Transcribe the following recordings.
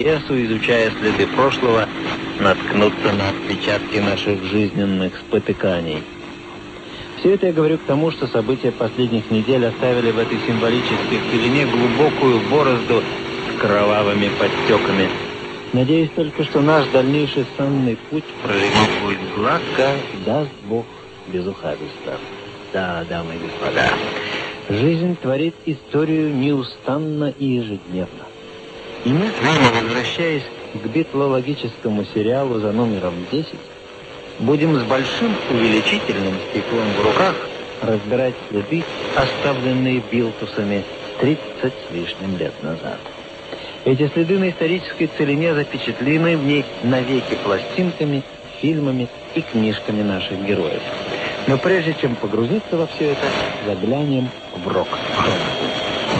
пьесу, изучая следы прошлого, наткнуться на отпечатки наших жизненных спотыканий. Все это я говорю к тому, что события последних недель оставили в этой символической пелене глубокую борозду с кровавыми подтеками. Надеюсь только, что наш дальнейший санный путь пролегал будет гладко, даст Бог без ухабиста. Да, дамы и господа, жизнь творит историю неустанно и ежедневно. И мы с вами, возвращаясь к битлологическому сериалу за номером 10, будем с большим увеличительным стеклом в руках разбирать следы, оставленные Билтусами 30 с лишним лет назад. Эти следы на исторической целине запечатлены в ней навеки пластинками, фильмами и книжками наших героев. Но прежде чем погрузиться во все это, заглянем в рок-хронику.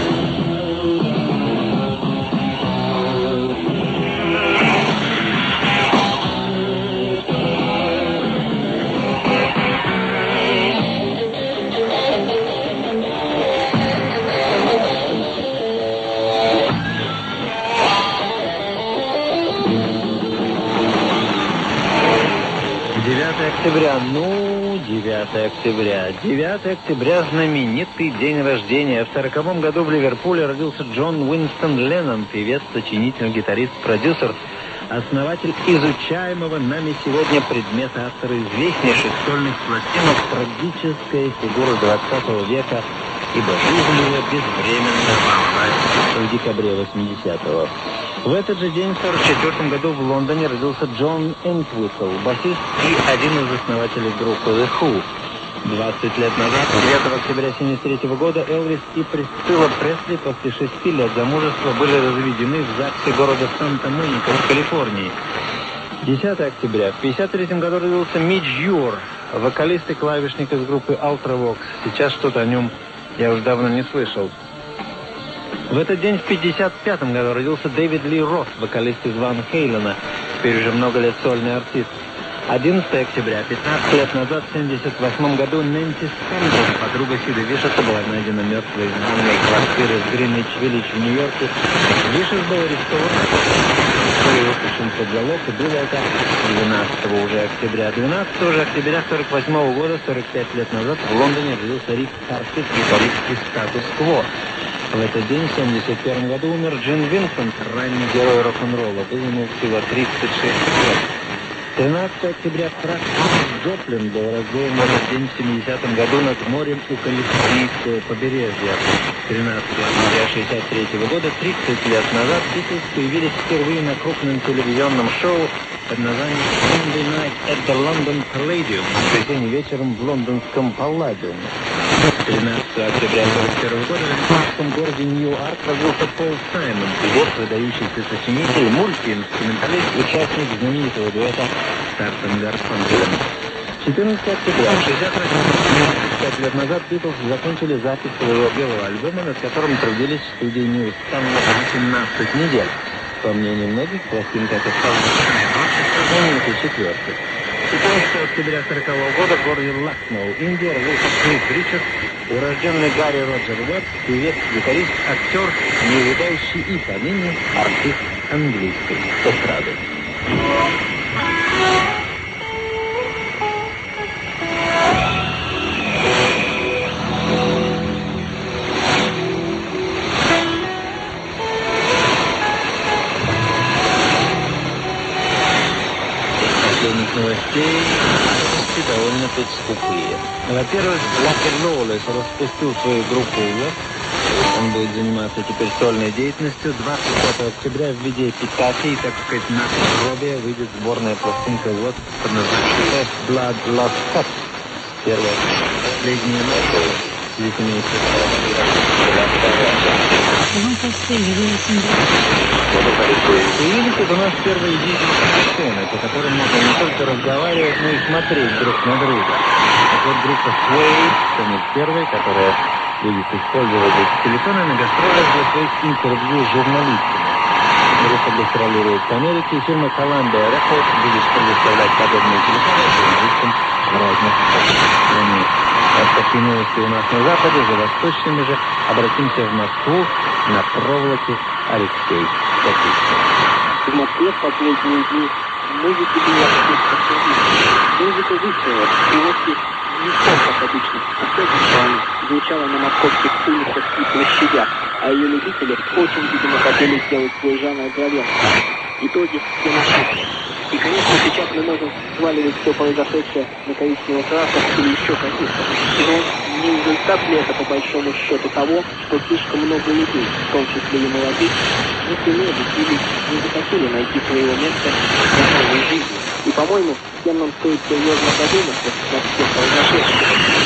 9 октября знаменитый день рождения. В 1940 году в Ливерпуле родился Джон Уинстон Леннон, певец, сочинитель, гитарист, продюсер, основатель изучаемого нами сегодня предмета, автор известнейших сольных пластинок, трагическая фигура 20 века, ибо жизнь его безвременно оборвалась в декабре 80-го. В этот же день, в 1944 году, в Лондоне родился Джон Энтвисл, басист и один из основателей группы The Who. 20 лет назад, 9 октября 1973 года, Элвис и Присцилла Пресли после 6 лет замужества были разведены в ЗАГСе города Санта-Моника в Калифорнии. 10 октября в 1953 году родился Мидж Юр, вокалист и клавишник из группы Ultravox. Сейчас что-то о нем я уже давно не слышал. В этот день в 1955 году родился Дэвид Ли Рот, вокалист из Ван Хейлена, теперь уже много лет сольный артист. 11 октября, 15 лет назад, в 1978 году, Нэнси Стэнтон, подруга Сида Вишеса, была найдена мертвой в ванной квартиры в Гринвич-Виллидж в Нью-Йорке. Вишес был арестован, выпущен под залог, и было это 12 уже октября. 12 же октября 1948 года, 45 лет назад, в Лондоне родился Рик Харфит, гитарист из «Статус-кво». В этот день, в 1971 году, умер Джин Винсент, ранний герой рок-н-ролла. Был ему всего 36 лет. 13 октября Франк Джоплин был раздвоен в этот день в 70-м году над морем у Калифорнийского побережья. 13 октября 1963 года, 30 лет назад, Битлз появились впервые на крупном телевизионном шоу под названием «Sunday Night at the London Palladium», в воскресенье вечером в лондонском Палладиуме. 13 октября 1941 года в американском городе Нью-Арк родился Пол Саймон, певец, выдающийся сочинитель, мультиинструменталист, участник знаменитого дуэта с Артом Гарфанкелем. 14 октября 65 лет назад Битлз закончили запись своего белого альбома, над которым трудились в студии неустанно 18 недель. По мнению многих, пластинка это стала знаменитой четверкой. 14 октября 1940 года в городе Лакноу, Индия, родился Клифф Ричард, урожденный Гарри Роджер Уэбб, певец, гитарист, актер, неувядающий и поныне артист английской эстрады. Новостей довольно-таки скупые. Во-первых, Лакер Лоулес распустил свою группу «Уэбб». Он будет заниматься теперь сольной деятельностью. 25 октября в виде эпитафии, так сказать, на гробе выйдет сборная пластинка «Уэбб» под названием «First Blood Last Cup». Первая, последняя ночь. Здесь имеется Появились это у нас первые видеосцены, по которым можно не только разговаривать, но и смотреть друг на друга. Так вот, группа Suede, станет первой, которая будет использовать эти телефоны на гастролях для своих интервью с журналистами. Группа гастролирует в Америке, и фирма Columbia Records будет предоставлять подобные телефоны журналистам в разных странах. Вот такие новости у нас на Западе, за восточными же обратимся в Москву на проволоке Алексей Копыцкий. Москве в последние дни музыка была музыка выстрелов, стрелки не стал, как обычно, особенно звучала на московских улицах и площадях, а ее любители очень, видимо, хотели сделать свой жанр гравенства. Итоги все нашли. И, конечно, сейчас мы можем сваливать все произошедшее на коричневых расах или еще каких-то. Но не результат ли это, по большому счету, того, что слишком много людей, в том числе и молодых, не сумели или не захотели найти своего места в новой жизни. И, по-моему, всем нам стоит серьезно задуматься над всем произошедшим.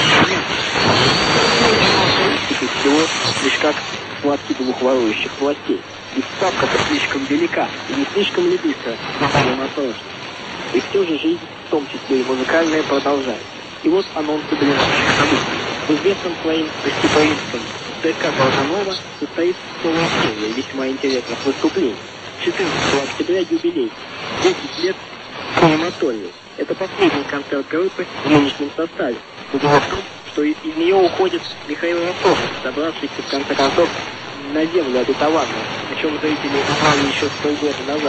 Теперь всего лишь как схватки двух ворующих властей. И ставка-то слишком велика, и не слишком ли быстро смотрим на прошлое. И все же жизнь, в том числе и музыкальная, продолжается. И вот анонсы ближайших событий. В известном своим гостеприимством ЦК Болганова состоит полноценное весьма интересных выступлений. 14 октября юбилей, 10 лет крематории. Это последний концерт группы в нынешнем составе. Но дело в том, что из нее уходит Михаил Ростов, собравшийся в конце концов на землю обетованную, о чем зрители узнали еще полгода назад.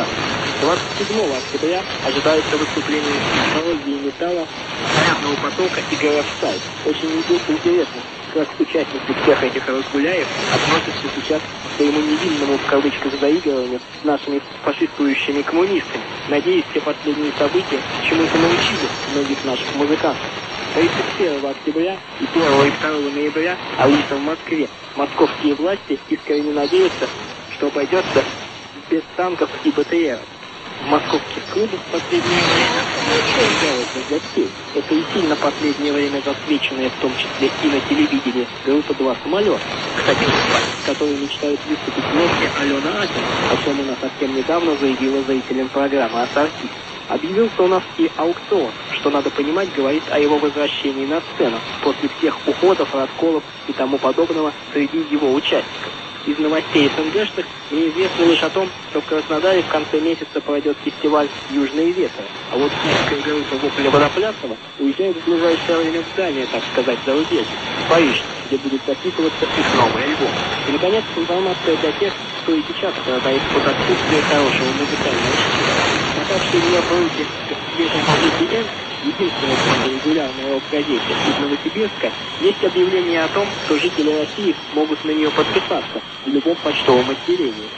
27 октября ожидается выступление технологии металла, зарядного потока и Гэраш-сайт. Очень интересно, как участники всех этих разгуляев относятся сейчас к своему невинному, в кавычках, заигрыванию с нашими фашистующими коммунистами. Надеюсь, все последние события чему-то научили многих наших музыкантов. 31 октября и 1 и 2 ноября Алиса в Москве. Московские власти искренне надеются, что обойдется без танков и БТР. В московских клубах в последнее время жалуются для всех. Это и сильно последнее время засвеченная, в том числе и на телевидении, группа «Два самолета», кстати, которые мечтают выступить вместе Алена Акин, о чем она совсем недавно заявила зрителям программы «Артист». Объявился у нас и аукцион, что, надо понимать, говорит о его возвращении на сцену после всех уходов, расколов и тому подобного среди его участников. Из новостей СНГшных мне известно лишь о том, что в Краснодаре в конце месяца пройдет фестиваль «Южные ветры», а вот киевская группа Вопля Водоплясова уезжает в ближайшее время в здание, так сказать, зарубежье, в Париж, где будет записываться их новый альбом. И, наконец, информация для тех, кто и сейчас страдает от отсутствия хорошего музыкального чтива. Попавший меня в руки свежим «Президент», единственной регулярной рок-газете из Новосибирска, есть объявление о том, что жители России могут на нее подписаться в любом почтовом отделении.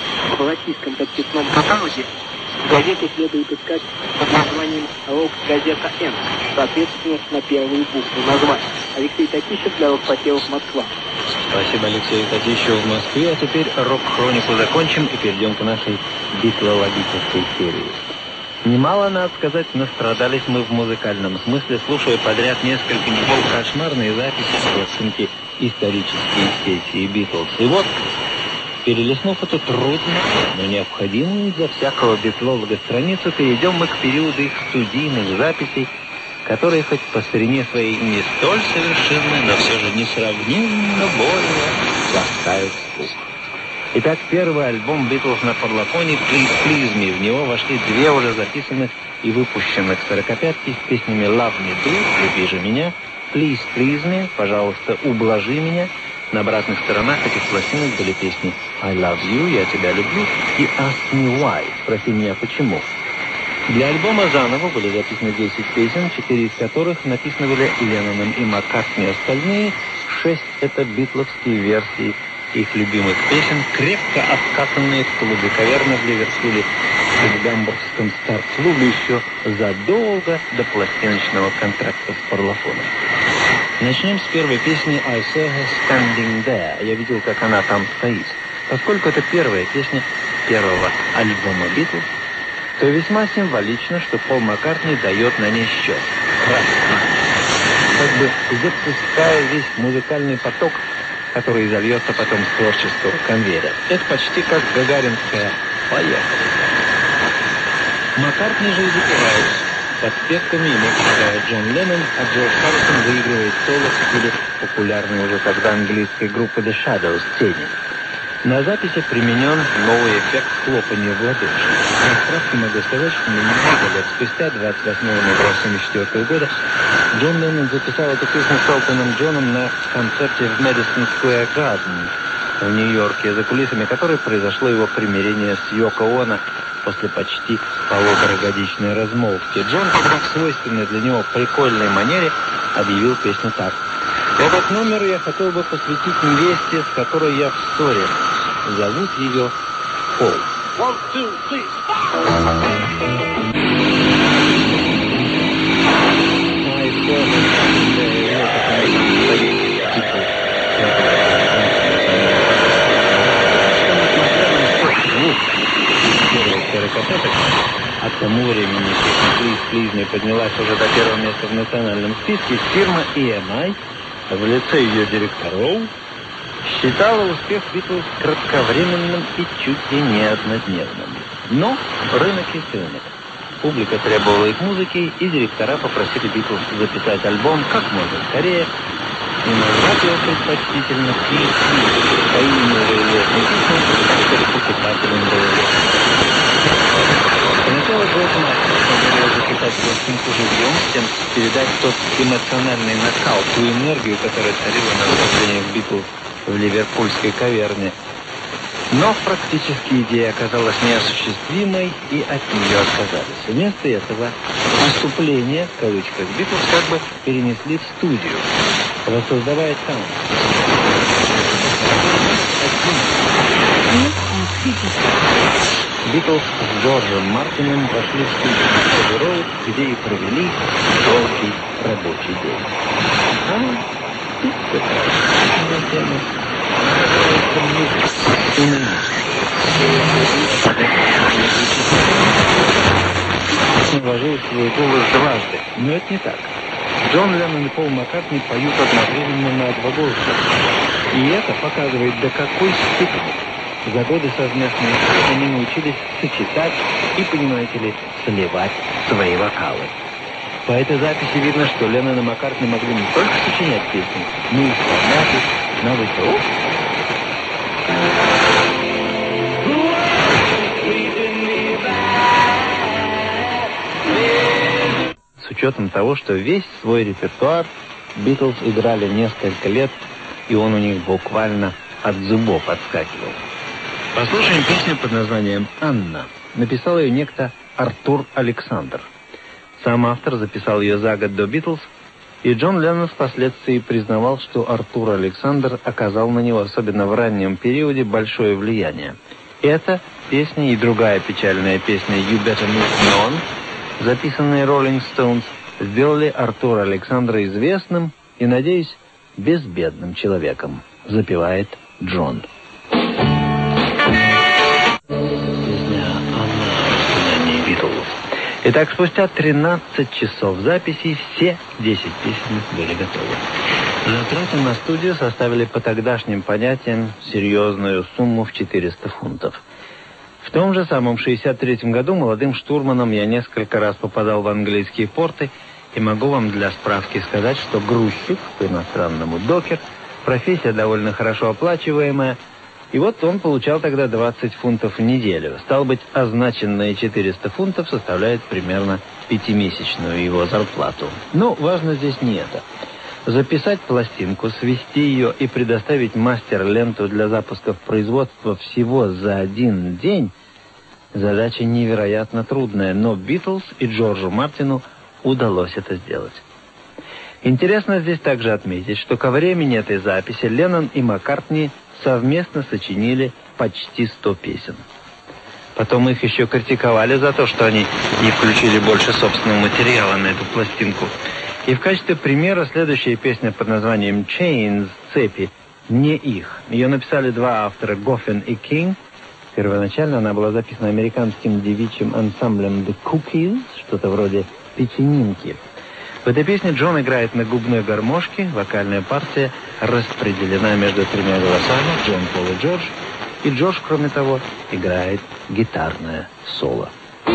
В российском подписном каталоге газету следует искать под названием «Рок-газета Н», соответственно, на первую букву названия. Алексей Татищев для «Рок-поселок Москва». Спасибо Алексею Татищеву в Москве. А теперь рок-хронику закончим и перейдем к нашей битлологической серии. Немало, надо сказать, настрадались мы в музыкальном смысле, слушая подряд несколько недель кошмарные записи с пластинки «Исторические сессии Битлз». И вот, перелистнув эту трудную, но необходимую для всякого битлолога страницу, перейдем мы к периоду их студийных записей, которые хоть по старине своей не столь совершенны, но все же несравненно более ласкают слух. Итак, первый альбом «Битлз» на парлофоне «Please Please Me». В него вошли две уже записанных и выпущенных сорокопятки с песнями «Love Me Do» «Люби же меня», «Please Please Me» «Пожалуйста, ублажи меня». На обратных сторонах этих пластинок были песни «I Love You» «Я тебя люблю» и «Ask Me Why» «Спроси меня почему». Для альбома заново были записаны 10 песен, 4 из которых написаны были Ленноном и Маккартни, остальные 6 — это битловские версии их любимых песен, крепко обкатанные в клубе «Каверна» в Ливерпуле и в гамбургском старт-клубе еще задолго до пластиночного контракта с парлофоном. Начнем с первой песни «I Saw Her Standing There». Я видел, как она там стоит. Поскольку это первая песня первого альбома «Битлз», то весьма символично, что Пол Маккартни дает на ней счет. Как бы запуская весь музыкальный поток, который зальется потом с творческого конвейера. Это почти как гагаринская «Поехали». Маккартни же и запевает. Под спевками ему помогает Джон Леннон, а Джордж Харрисон выигрывает соло в стиле популярной уже тогда английской группы The Shadows «Тени». На записи применен новый эффект хлопания в ладоши. На справке могу сказать, что немного лет спустя, 28 ноября 1974 года, Джон Леннон записал эту песню с Элтоном Джоном на концерте в Мэдисон Сквер Гарден в Нью-Йорке, за кулисами которой произошло его примирение с Йоко Оно после почти 1,5-годичной размолвки. Джон в свойственной для него прикольной манере объявил песню так. Этот номер я хотел бы посвятить невесте, с которой я в ссоре. Зовут ее Пол. 1, 2, 3. А к тому времени песня «Please» поднялась уже до первого места в национальном списке. Фирма EMI в лице ее директоров считала успех «Битлз» кратковременным и чуть ли не однодневным. Но рынок есть рынок. Публика требовала их музыки, и директора попросили «Битлз» записать альбом как можно скорее, и назвать его предпочтительно «Please» по имени известной песни, который покупателем был. Поначалу Джордж Мартин хотел записать пластинку живьем, с тем, чтобы передать тот эмоциональный накал, ту энергию, которая царила на выступлениях «Битлз» в ливерпульской каверне. Но практически идея оказалась неосуществимой, и от нее отказались. Вместо этого выступление, в кавычках, «Битлз» как бы перенесли в студию, воссоздавая саунд. «Битлз» с Джорджем Мартином вошли в студию Эбби-Роуд, где и провели долгий рабочий день. Он вложил свой голос дважды, но это не так. Джон Леннон и Пол Маккартни поют одновременно на 2 голоса. И это показывает, до какой степени за годы совместной работы они научились сочетать и, понимаете ли, сливать свои вокалы. По этой записи видно, что Леннон и Маккартни могли не только сочинять песни, но и исполнять их на высоту. С учетом того, что весь свой репертуар «Битлз» играли несколько лет, и он у них буквально от зубов отскакивал. Послушаем песню под названием «Анна». Написал ее некто Артур Александр. Сам автор записал ее за год до «Битлз», и Джон Леннон впоследствии признавал, что Артур Александр оказал на него, особенно в раннем периоде, большое влияние. Эта песня и другая печальная песня «You Better Move On», записанные Rolling Stones, сделали Артура Александра известным и, надеюсь, безбедным человеком, запевает Джон. Песня «Анна» в «Битлз». Итак, спустя 13 часов записей все 10 песен были готовы. Затраты на студию составили по тогдашним понятиям серьезную сумму в 400 фунтов. В том же самом 1963 году молодым штурманом я несколько раз попадал в английские порты, и могу вам для справки сказать, что грузчик, по-иностранному докер, профессия довольно хорошо оплачиваемая, и вот он получал тогда 20 фунтов в неделю. Стало быть, означенные 400 фунтов составляют примерно 5-месячную его зарплату. Но важно здесь не это. Записать пластинку, свести ее и предоставить мастер-ленту для запуска в производство всего за 1 день – задача невероятно трудная, но «Битлз» и Джорджу Мартину удалось это сделать. Интересно здесь также отметить, что ко времени этой записи Леннон и Маккартни совместно сочинили почти 100 песен. Потом их еще критиковали за то, что они не включили больше собственного материала на эту пластинку. И в качестве примера следующая песня под названием «Chains» — «Цепи» не их. Ее написали 2 автора, Гоффин и Кинг. Первоначально она была записана американским девичьим ансамблем The Cookies, что-то вроде «Печенинки». В этой песне Джон играет на губной гармошке, вокальная партия распределена между 3 голосами, Джон, Пол и Джордж. И Джордж, кроме того, играет гитарное соло.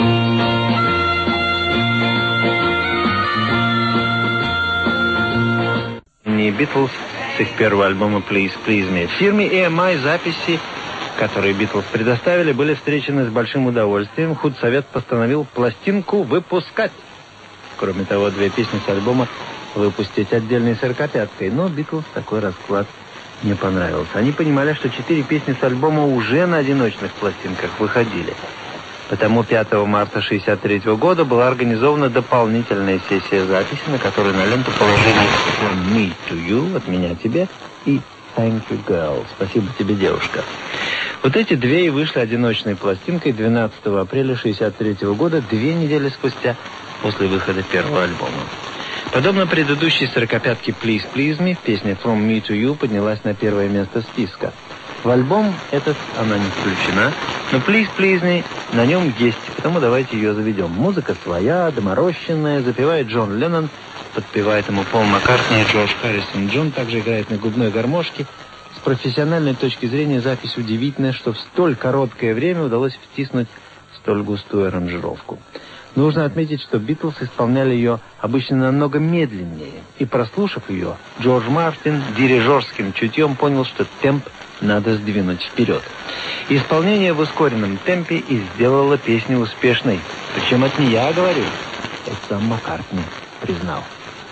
«Битлз» с их первого альбома «Please, Please Me». В фирме EMI записи, которые «Битлз» предоставили, были встречены с большим удовольствием. Худсовет постановил пластинку выпускать. Кроме того, 2 песни с альбома выпустить отдельной 45-кой. Но «Битлз» такой расклад не понравился. Они понимали, что 4 песни с альбома уже на одиночных пластинках выходили. Потому 5 марта 1963 года была организована дополнительная сессия записи, на которой на ленту положили «From me to you» от меня тебе и «Thank you, girl» спасибо тебе, девушка. Вот эти две и вышли одиночной пластинкой 12 апреля 1963 года, 2 недели спустя после выхода первого альбома. Подобно предыдущей 45-ке «Please Please Me», песня «From Me to You» поднялась на первое место списка. В альбом этот она не включена, но «Please Please Me» на нем есть, потому давайте ее заведем. Музыка своя, доморощенная, запевает Джон Леннон, подпевает ему Пол Маккартни и Джордж Харрисон. Джон также играет на губной гармошке. С профессиональной точки зрения запись удивительная, что в столь короткое время удалось втиснуть столь густую аранжировку. Нужно отметить, что Битлз исполняли ее обычно намного медленнее. И прослушав ее, Джордж Мартин дирижерским чутьем понял, что темп надо сдвинуть вперед. Исполнение в ускоренном темпе и сделало песню успешной. Причем это не я говорю, это сам Маккартни признал.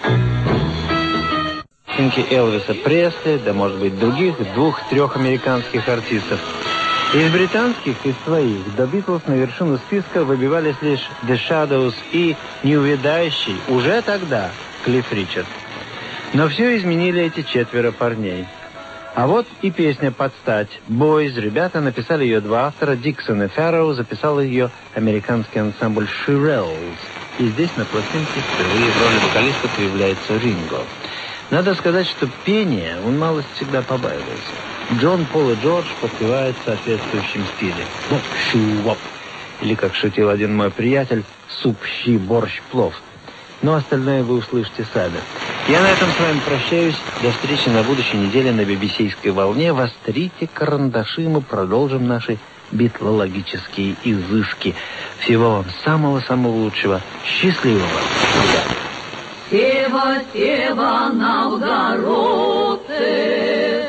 Песенки Элвиса Пресли, да может быть других 2-3 американских артистов. Из британских, из своих, до Битлз на вершину списка выбивались лишь The Shadows и неувядающий уже тогда Клифф Ричард. Но все изменили эти 4 парней. А вот и песня под стать. «Boys», ребята написали ее 2 автора, Диксон и Фэрроу, записал ее американский ансамбль Shirelles. И здесь на пластинке впервые в роли вокалиста появляется Ринго. Надо сказать, что пение он малость всегда побаивался. Джон, Пол и Джордж подпевают в соответствующем стиле. «Воп-щу-воп». Или, как шутил один мой приятель, «суп, щи, борщ, плов». Но остальное вы услышите сами. Я на этом с вами прощаюсь. До встречи на будущей неделе на BBC-ской волне. Вострите карандаши, мы продолжим наши битлологические изыски. Всего вам самого-самого лучшего. Счастливого. Сева, Сева, Новгородцы,